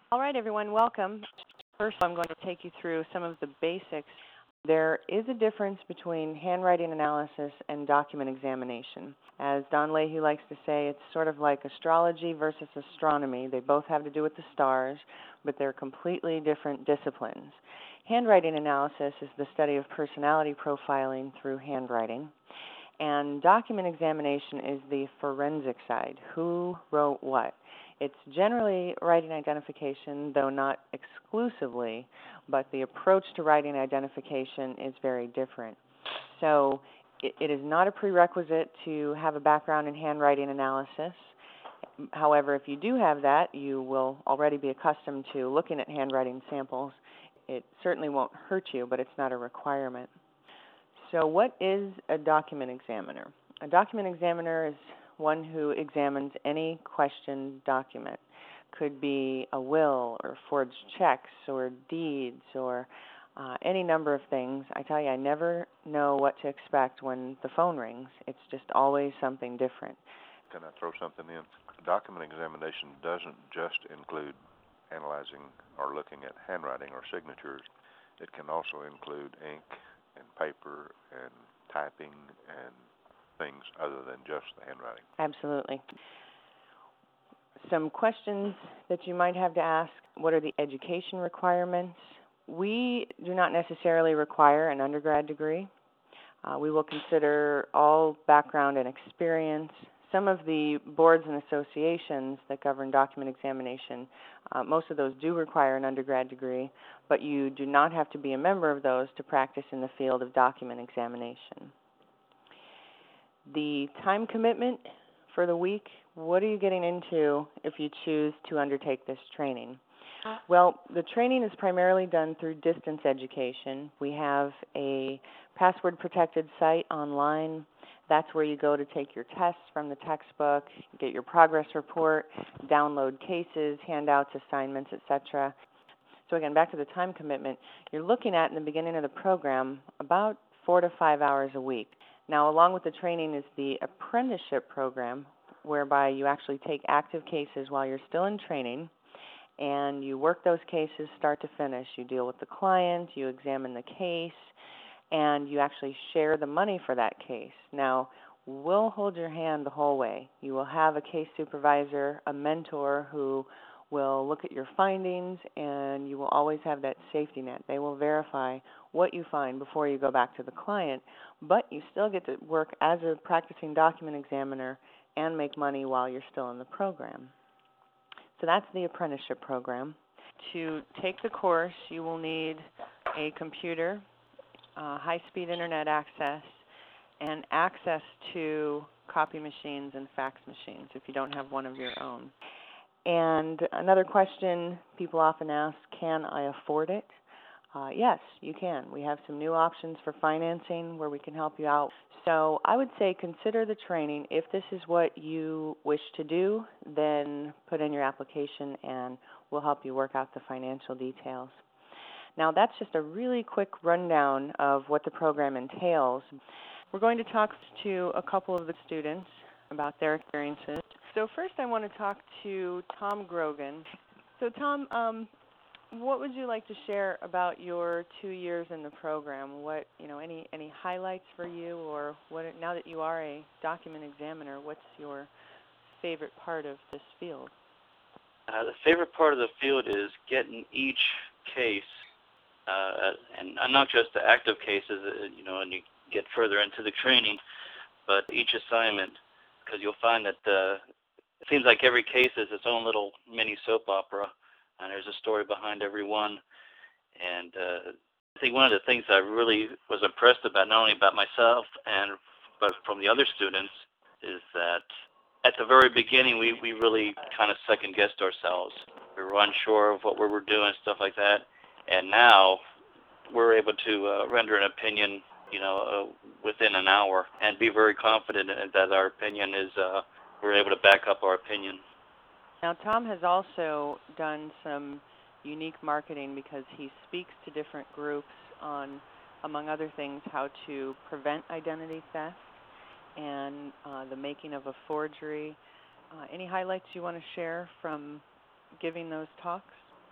All right, everyone, welcome. First, I'm going to take you through some of the basics. There is a difference between handwriting analysis and document examination. As Don Leahy likes to say, it's sort of like astrology versus astronomy. They both have to do with the stars, but they're completely different disciplines. Handwriting analysis is the study of personality profiling through handwriting. And document examination is the forensic side. Who wrote what? It's generally writing identification, though not exclusively, but the approach to writing identification is very different. So it is not a prerequisite to have a background in handwriting analysis. However, if you do have that, you will already be accustomed to looking at handwriting samples. It certainly won't hurt you, but it's not a requirement. So what is a document examiner? A document examiner is one who examines any questioned document. Could be a will or forged checks or deeds or any number of things. I tell you, I never know what to expect when the phone rings. It's just always something different. Can I throw something in? Document examination doesn't just include analyzing or looking at handwriting or signatures. It can also include ink and paper and typing and things other than just the handwriting. Absolutely. Some questions that you might have to ask: what are the education requirements? We do not necessarily require an undergrad degree. We will consider all background and experience. Some of the boards and associations that govern document examination, most of those do require an undergrad degree, but you do not have to be a member of those to practice in the field of document examination. The time commitment for the week: what are you getting into if you choose to undertake this training? Well, the training is primarily done through distance education. We have a password-protected site online. That's where you go to take your tests from the textbook, get your progress report, download cases, handouts, assignments, etc. So again, back to the time commitment, you're looking at, in the beginning of the program, about 4 to 5 hours a week. Now, along with the training is the apprenticeship program, whereby you actually take active cases while you're still in training, and you work those cases start to finish. You deal with the client, you examine the case, and you actually share the money for that case. Now, we'll hold your hand the whole way. You will have a case supervisor, a mentor who will look at your findings, and you will always have that safety net. They will verify what you find before you go back to the client, but you still get to work as a practicing document examiner and make money while you're still in the program. So that's the apprenticeship program. To take the course, you will need a computer, high-speed internet access, and access to copy machines and fax machines if you don't have one of your own. And another question people often ask: can I afford it? Yes, you can. We have some new options for financing where we can help you out. So I would say consider the training. If this is what you wish to do, then put in your application and we'll help you work out the financial details. Now, that's just a really quick rundown of what the program entails. We're going to talk to a couple of the students about their experiences. So first I want to talk to Tom Grogan. So Tom, what would you like to share about your 2 years in the program? What, any highlights for you, or what, now that you are a document examiner, what's your favorite part of this field? The favorite part of the field is getting each case, and not just the active cases, and you get further into the training, but each assignment, because you'll find that it seems like every case is its own little mini soap opera, and there's a story behind every one. And I think one of the things I really was impressed about, not only about myself but from the other students, is that at the very beginning we really kind of second-guessed ourselves. We were unsure of what we were doing, stuff like that. And now we're able to render an opinion, within an hour, and be very confident that our opinion is, we're able to back up our opinion. Now, Tom has also done some unique marketing because he speaks to different groups on, among other things, how to prevent identity theft and the making of a forgery. Any highlights you want to share from giving those talks?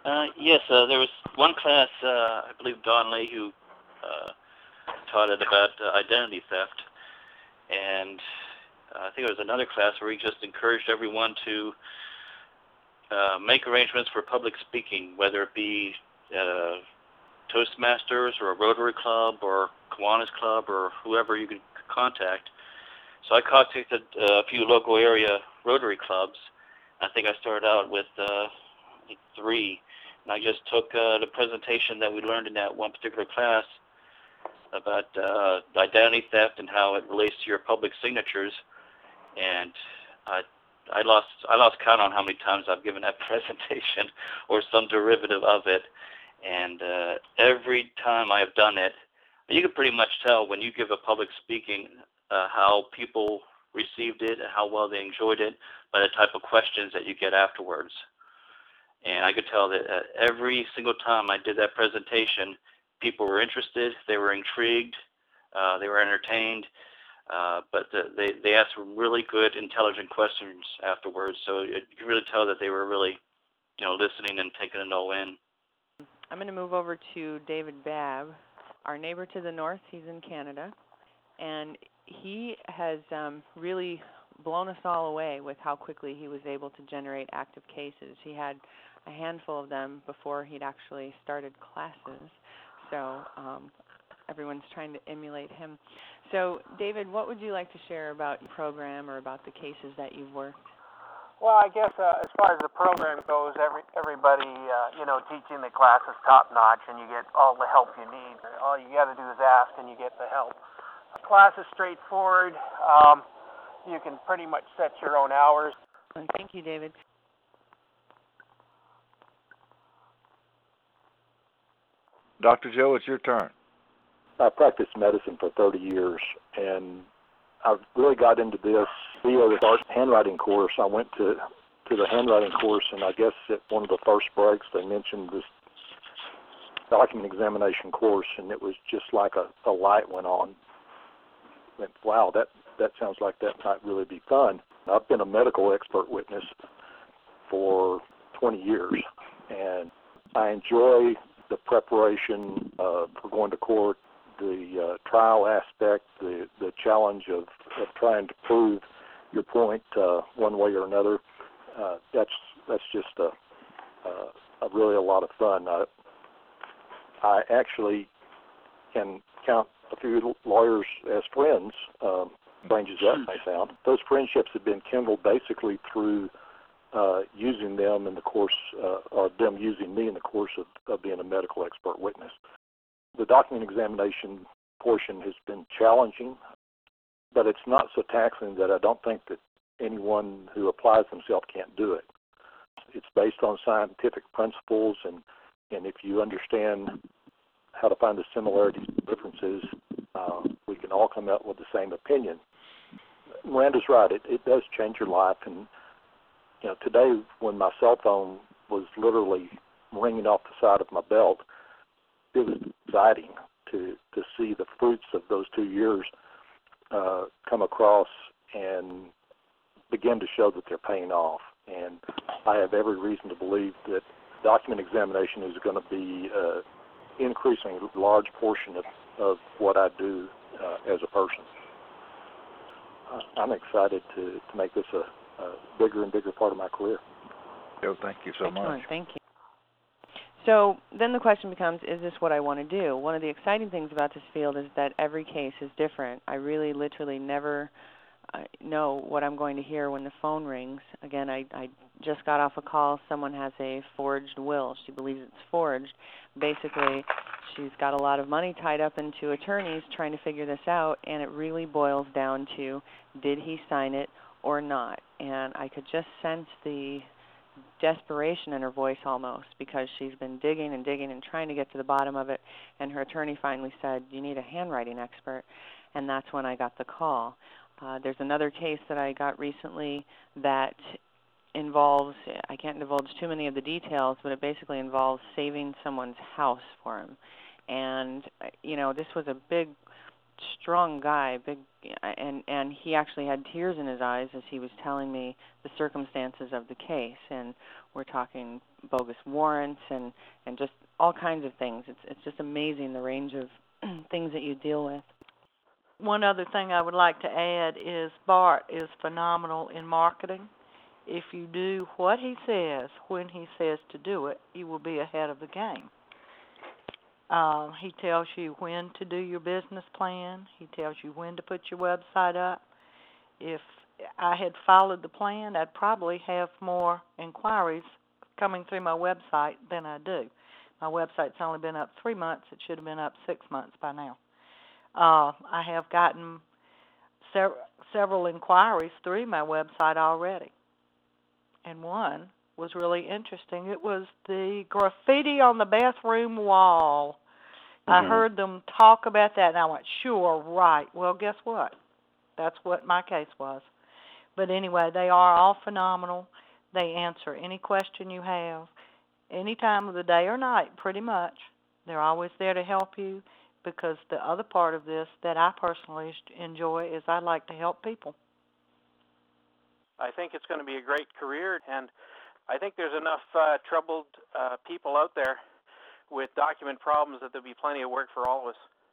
Yes, there was one class, I believe Don Leahy taught it about identity theft, and I think it was another class where he just encouraged everyone to make arrangements for public speaking, whether it be Toastmasters or a Rotary Club or Kiwanis Club or whoever you could contact. So I contacted a few local area Rotary clubs. I think I started out with 3, and I just took the presentation that we learned in that one particular class about identity theft and how it relates to your public signatures, and I lost count on how many times I've given that presentation or some derivative of it, and every time I have done it, you can pretty much tell when you give a public speaking how people received it and how well they enjoyed it by the type of questions that you get afterwards. And I could tell that every single time I did that presentation, people were interested, they were intrigued, they were entertained, but they asked really good, intelligent questions afterwards. So you could really tell that they were really, listening and taking it all in. I'm going to move over to David Babb, our neighbor to the north. He's in Canada, and he has really blown us all away with how quickly he was able to generate active cases. He had a handful of them before he'd actually started classes, so everyone's trying to emulate him. So, David, what would you like to share about your program or about the cases that you've worked? Well, I guess as far as the program goes, everybody, teaching the class is top-notch, and you get all the help you need. All you got to do is ask, and you get the help. The class is straightforward. You can pretty much set your own hours. Thank you, David. Dr. Joe, it's your turn. I practiced medicine for 30 years, and I really got into this via the handwriting course. I went to the handwriting course, and I guess at one of the first breaks they mentioned this document examination course, and it was just like a light went on. I went, wow, that sounds like that might really be fun. I've been a medical expert witness for 20 years, and I enjoy the preparation for going to court, the trial aspect, the challenge of trying to prove your point one way or another. That's just a really a lot of fun. I actually can count a few lawyers as friends, strange as that may sound. Those friendships have been kindled basically through using them in the course, or them using me in the course of being a medical expert witness. The document examination portion has been challenging, but it's not so taxing that I don't think that anyone who applies themselves can't do it. It's based on scientific principles, and if you understand how to find the similarities and differences, we can all come up with the same opinion. Miranda's right. It does change your life, and today when my cell phone was literally ringing off the side of my belt, it was exciting to see the fruits of those 2 years come across and begin to show that they're paying off. And I have every reason to believe that document examination is going to be increasing a large portion of what I do as a person. I'm excited to make this a bigger and bigger part of my career. Joe, thank you so Excellent. much. Thank you. So then the question becomes, is this what I want to do? One of the exciting things about this field is that every case is different. I really literally never know what I'm going to hear when the phone rings. Again, I just got off a call. Someone has a forged will. She believes it's forged. Basically, she's got a lot of money tied up into attorneys trying to figure this out, and it really boils down to, did he sign it or not? And I could just sense the desperation in her voice almost, because she's been digging and digging and trying to get to the bottom of it, and her attorney finally said, you need a handwriting expert, and that's when I got the call. There's another case that I got recently that involves, I can't divulge too many of the details, but it basically involves saving someone's house for him. And, this was a big strong guy, big, and he actually had tears in his eyes as he was telling me the circumstances of the case. And we're talking bogus warrants and just all kinds of things. It's just amazing the range of things that you deal with. One other thing I would like to add is Bart is phenomenal in marketing. If you do what he says when he says to do it, you will be ahead of the game. He tells you when to do your business plan. He tells you when to put your website up. If I had followed the plan, I'd probably have more inquiries coming through my website than I do. My website's only been up 3 months. It should have been up 6 months by now. I have gotten several inquiries through my website already. And one was really interesting. It was the graffiti on the bathroom wall. I heard them talk about that, and I went, sure, right. Well, guess what? That's what my case was. But anyway, they are all phenomenal. They answer any question you have, any time of the day or night, pretty much. They're always there to help you, because the other part of this that I personally enjoy is I like to help people. I think it's going to be a great career, and I think there's enough troubled people out there with document problems that there'll be plenty of work for all of us.